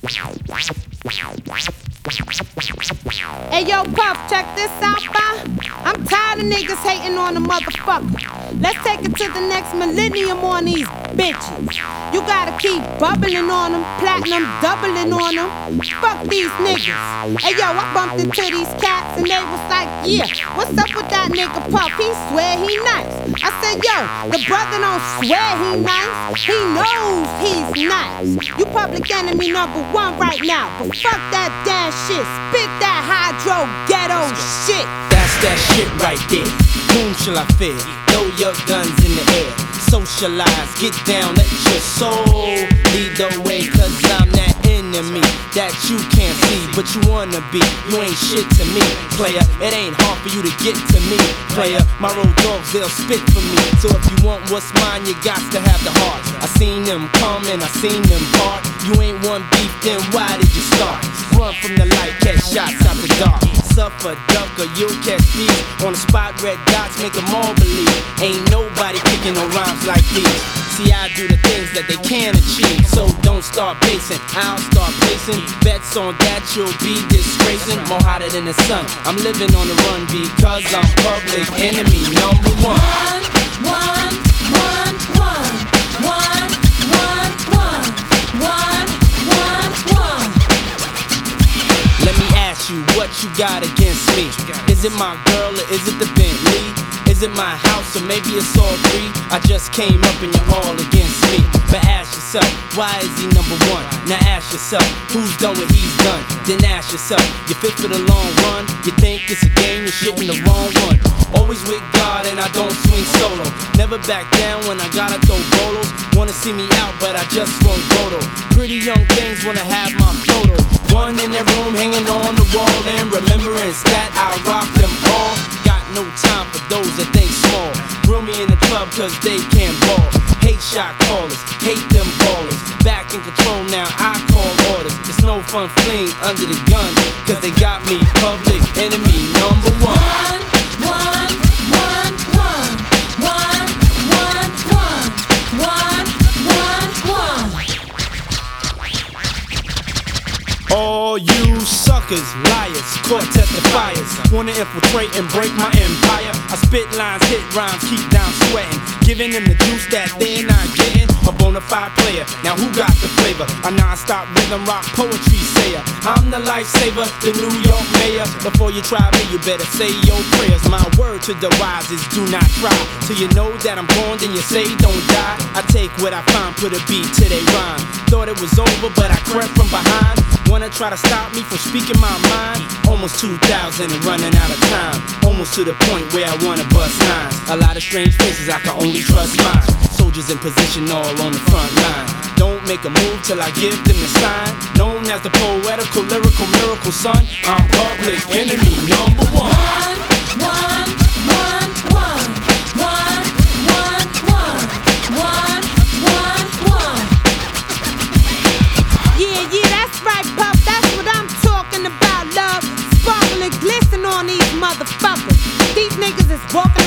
Hey yo, Puff, check this out, bye. I'm tired of niggas hating on the motherfucker. Let's take it to the next millennium on these bitches. You gotta keep bubbling on them, platinum doubling on them. Fuck these niggas. Hey yo, I bumped into these cats and they was like, yeah, what's up with that nigga Puff? He swear he nice. I said, yo, the brother don't swear he nice. He knows he's nice. You public enemy #1 right now. But fuck that damn shit. Spit that hydro ghetto shit. That's that shit right there. Whom shall I fear? Throw your guns in the air. Socialize, get down, let your soul lead the way. Cause I'm that enemy that you can't see, but you wanna be. You ain't shit to me, player. It ain't hard for you to get to me, player. My road dogs, they'll spit for me. So if you want what's mine, you got to have the heart. I seen them come and I seen them part. You ain't one beef, then why did you start? Run from the light, catch shots out the dark. Suffer, duck, or you'll catch these. On the spot, red dots make them all believe. Ain't nobody kicking no rhymes like these. See, I do the things that they can achieve. So don't start pacing, I'll start placing bets on that you'll be disgracing. More hotter than the sun, I'm living on the run because I'm public enemy #1. Let me ask you what you got against me. Is it my girl or is it the Bentley? Is it my house or maybe it's all three? I just came up and you're all against me. But ask yourself, why is he #1? Now ask yourself, who's done what he's done? Then ask yourself, you fit for the long run? You think it's a game, you're shitting the wrong one. Always with God and I don't swing solo. Never back down when I gotta throw bolos. Wanna see me out but I just won't go though. Pretty young things wanna have my photo. One in their room hanging on the wall in remembrance that I rock them all. Got no time for those that think small. Grill me in the club cause they can't ball. Hate shot callers, hate them ballers. Back in control now, I call orders. It's no fun fleeing under the gun cause they got me public enemy #1. All you suckers, liars, court testifiers, wanna infiltrate and break my empire. I spit lines, hit rhymes, keep down sweating, giving them the juice that they're not getting. A bona fide player, now who got the flavor? A non-stop rhythm rock poetry sayer. I'm the lifesaver, the New York mayor. Before you try me, you better say your prayers. My word to the wise is do not try. Till you know that I'm gone, then you say don't die. I take what I find, put a beat to they rhyme. Thought it was over, but I crept from behind. Wanna try to stop me from speaking my mind? Almost 2000 and running out of time. Almost to the point where I wanna bust nines. A lot of strange faces, I can only trust mine. Soldiers in position all on the front line. Don't make a move till I give them the sign. Known as the poetical, lyrical miracle son. I'm public enemy #1. Yeah, that's right, Puff. That's what I'm talking about, love. Sparkle and glisten on these motherfuckers. These niggas is walking